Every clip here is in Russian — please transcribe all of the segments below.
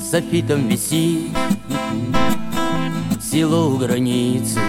софитом висит село у границы.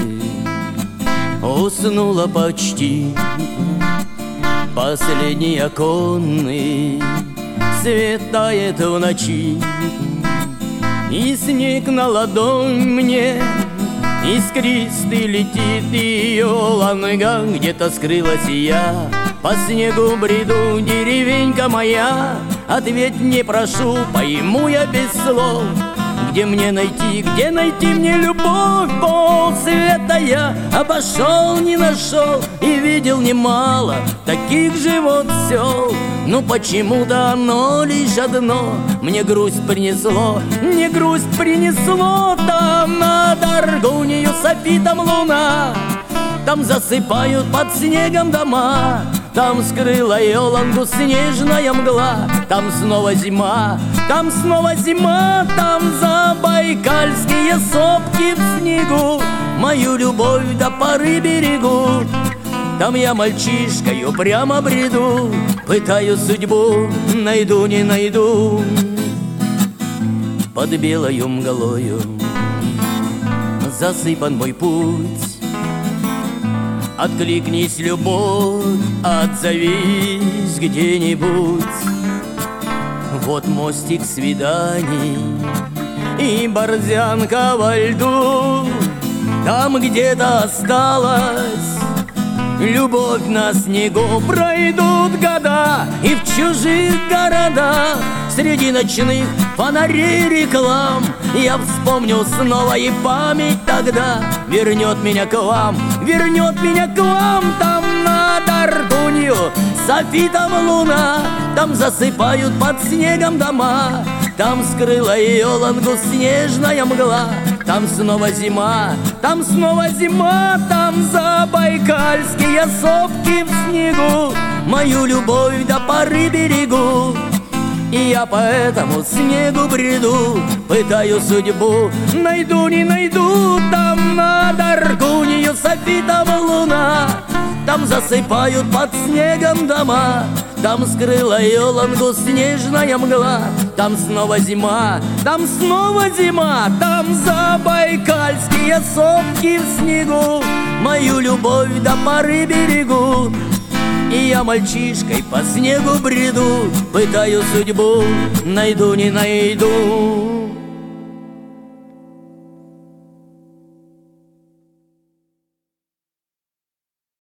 Уснула почти последний оконный, свет тает в ночи, и снег на ладонь мне искристый летит, и еланга где-то скрылась, и я по снегу бреду. Деревенька моя, ответь не прошу, пойму я без слов. Где мне найти мне любовь? Полсвета я обошел, не нашел, и видел немало таких же вот сел. Но почему-то оно лишь одно мне грусть принесло, мне грусть принесло. Там над Аргунью софитом луна, там засыпают под снегом дома, там скрыла елангу снежная мгла. Там снова зима, там снова зима, там забайкальские сопки в снегу мою любовь до поры берегут. Там я мальчишкою прямо бреду, пытаю судьбу, найду, не найду. Под белою мглою засыпан мой путь. Откликнись, любовь, отзовись где-нибудь. Вот мостик свиданий и борзянка во льду. Там где-то осталась любовь на снегу. Пройдут года, и в чужих городах среди ночных фонарей реклам я вспомню снова, и память тогда вернет меня к вам, вернет меня к вам. Там над Аргунью софитом луна, там засыпают под снегом дома, там скрыла елангу снежная мгла. Там снова зима, там снова зима, там забайкальские сопки в снегу мою любовь до поры берегут. И я по этому снегу бреду, пытаю судьбу, найду, не найду. Там над Аргунью софитом луна, там засыпают под снегом дома, там скрыла елангу снежная мгла. Там снова зима, там снова зима, там забайкальские сопки в снегу мою любовь до поры берегут. И я мальчишкой по снегу бреду, пытаю судьбу, найду, не найду.